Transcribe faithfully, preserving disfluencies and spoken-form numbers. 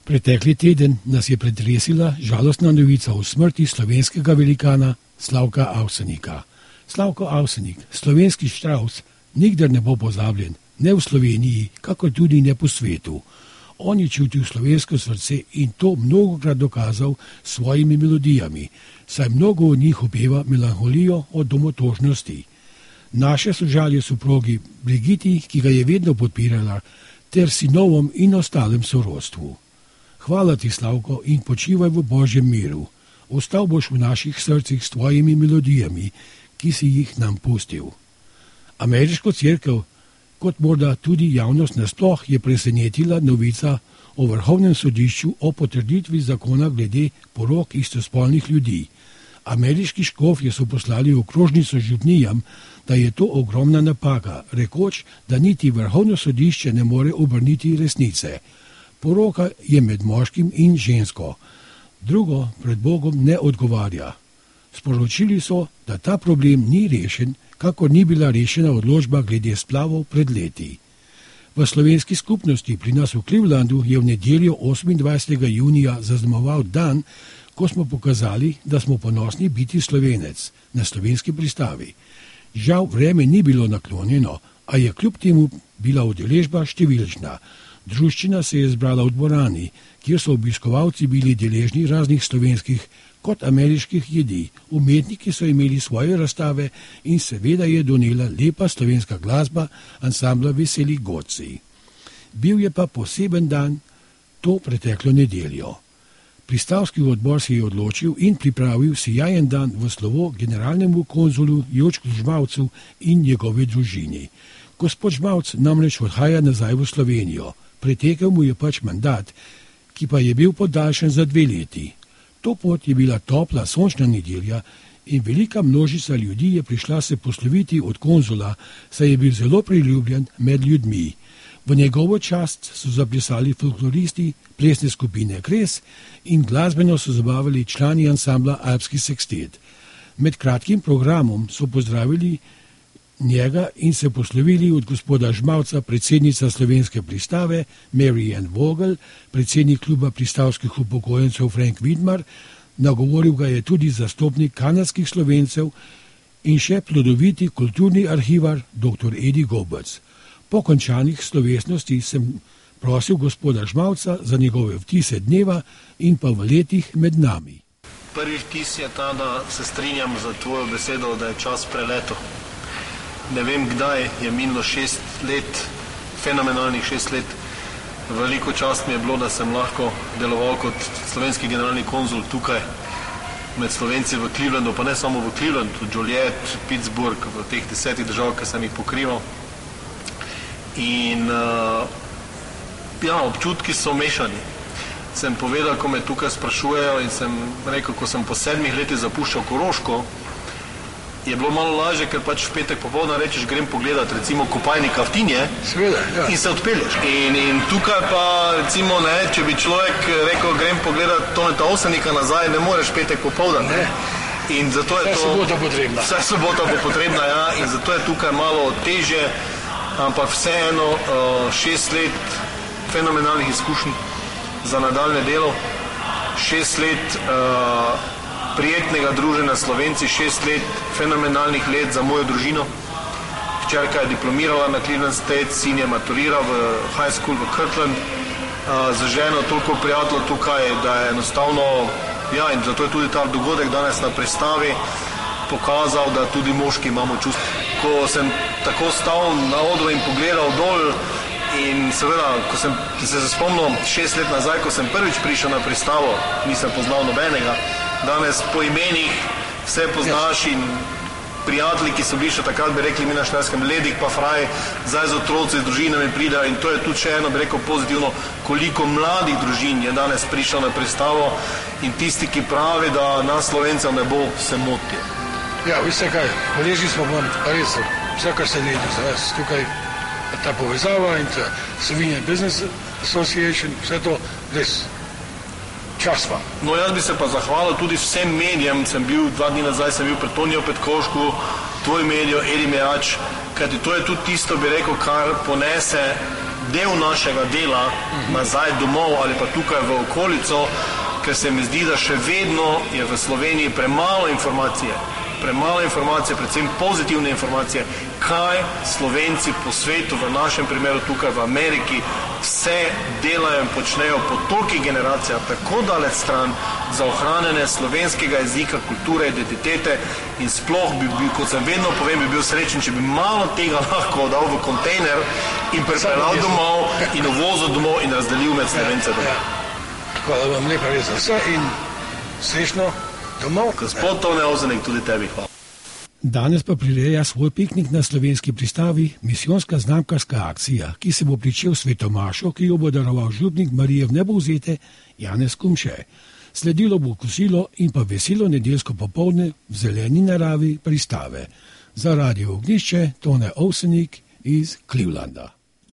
Pretekli teden nas je pretresila žalostna novica o smrti slovenskega velikana Slavka Avsenika. Slavko Avsenik, slovenski Štravs, nikdar ne bo pozabljen, ne v Sloveniji, kakor tudi ne po svetu. On je čutil slovensko srce in to mnogokrat dokazal s svojimi melodijami, saj mnogo od njih opeva melanholijo od domotožnosti. Naše sožalje soprogi Brigiti, ki ga je vedno podpirala, ter sinovom in ostalem sorodstvu. Hvala ti, Slavko, in počivaj v Božjem miru. Ostal boš v naših srcih s tvojimi melodijami, ki si jih nam pustil. Ameriško cerkev, kot morda tudi javnost nasploh, je presenetila novica o Vrhovnem sodišču o potrditvi zakona glede porok istospolnih ljudi. Ameriški škofje so poslali okrožnico župnijam, da je to ogromna napaka, rekoč, da niti Vrhovno sodišče ne more obrniti resnice. Poroka je med moškim in žensko. Drugo pred Bogom ne odgovarja. Sporočili so, da ta problem ni rešen, kakor ni bila rešena odločba glede splavov pred leti. V slovenski skupnosti pri nas v Clevelandu je v nedeljo osemindvajsetega junija zaznamoval dan, ko smo pokazali, da smo ponosni biti Slovenec na slovenski pristavi. Žal vreme ni bilo naklonjeno, a je kljub temu bila udeležba številčna. Druščina se je zbrala v dvorani, kjer so obiskovalci bili deležni raznih slovenskih kot ameriških jedi. Umetniki so imeli svoje razstave in seveda je donela lepa slovenska glasba ansambla Veseli Godci. Bil je pa poseben dan to preteklo nedeljo. Pristavski odbor se je odločil in pripravil sijajen dan v slovo generalnemu konzulu Jočku Žmavcu in njegove družini. Gospod Žmavc namreč odhaja nazaj v Slovenijo. Pretekel mu je pač mandat, ki pa je bil podaljšan za dve leti. To pot je bila topla, sončna nedelja in velika množica ljudi je prišla se posloviti od konzula, saj je bil zelo priljubljen med ljudmi. V njegovo čast so zaplesali folkloristi plesne skupine Kres in glasbeno so zabavili člani ansambla Alpski sekstet. Med kratkim programom so pozdravili njega in se poslovili od gospoda Žmavca, predsednica slovenske pristave Mary Ann Vogel, predsednik kluba pristavskih upokojencev Frank Vidmar, nagovoril ga je tudi zastopnik kanadskih Slovencev in še plodoviti kulturni arhivar doktor Edi Gobec. Po končanih slovesnosti sem prosil gospoda Žmavca za njegove vtise dneva in pa v letih med nami. Prvi vtis je ta, da se strinjam za tvojo besedo, da je čas preleto. Ne vem, kdaj je minilo šest let, fenomenalnih šest let. Veliko čast mi je bilo, da sem lahko deloval kot slovenski generalni konzul tukaj med Slovenci v Clevelandu, pa ne samo v Clevelandu, tudi Joliet, Pittsburgh, v teh desetih držav, ki sem jih pokrival. In uh, ja, občutki so mešani. Sem povedal, ko me tukaj sprašujejo in sem rekel, ko sem po sedmih letih zapuščal Koroško, je bilo malo lažje, ker pač v petek popoldne rečeš, grem pogledat recimo kopalnika v Tinje ja. In se odpelješ. In, in tukaj pa recimo, ne, če bi človek rekel, grem pogledat Toneta Avsenika nazaj, ne moreš petek popoldan. Ne. In zato je vse to... sobota potrebna. Vse sobota bo potrebna, ja. In zato je tukaj malo težje, ampak vseeno šest let fenomenalnih izkušenj za nadaljne delo, šest let uh, prijetnega druženja Slovenci, šest let fenomenalnih let za mojo družino. Hčerka je diplomirala na Cleveland State, sin je maturiral v high school v Kirtland, uh, za ženo toliko prijateljev tukaj, da je enostavno, ja, in zato je tudi ta dogodek danes na pristavi pokazal, da tudi moški imamo čustvo. Ko sem tako stal na odru in pogledal dol in seveda, ko sem se spomnil šest let nazaj, ko sem prvič prišel na pristavo, nisem poznal nobenega, danes po imenih vse poznaš in prijatelji, ki so bili še takrat, bi rekli mi na Štajerskem, Ledik pa Fraj, zdaj z otroci, z družinami pridejo in to je tudi še eno, bi rekel, pozitivno, koliko mladih družin je danes prišlo na pristavo in tisti, ki pravi, da nas Slovencev ne bo, se motijo. Ja, veste kaj, hvaležni smo vam, res, vse, kar se deli za vas, tukaj ta povezava in ta Slovenian Business Association, vse to, res, čas vam. No, jaz bi se pa zahvalil tudi vsem medijem, sem bil, dva dni nazaj sem bil pred Tonijo Petkovšku, tvoj medijo, Edi Mejač, kajti to je tudi tisto, bi rekel, kar ponese del našega dela nazaj domov ali pa tukaj v okolico, ker se mi zdi, da še vedno je v Sloveniji premalo informacije, premalo informacije, predvsem pozitivne informacije, kaj Slovenci po svetu, v našem primeru tukaj v Ameriki, vse delajo in počnejo po tolikih generacijah, tako daleč stran za ohranjanje slovenskega jezika, kulture, identitete in sploh bi bil, kot sem vedno povem, bi bil srečen, če bi malo tega lahko dal v kontejner in pripeljal domov in uvozil domov in razdelil med Slovence domov. Ja, ja. Hvala vam lepa res za vse in srečno domov. Gospod Tone Avsenik, tudi tebi hvala. Danes pa prireja svoj piknik na slovenski pristavi misijonska znamkarska akcija, ki se bo pričel s svetomašo, ki jo bo daroval župnik Marije Vnebovzete Janez Kumše. Sledilo bo kosilo in pa veselo nedeljsko popoldne v zeleni naravi pristave. Za Radio Ognjišče Tone Avsenik iz Clevelanda.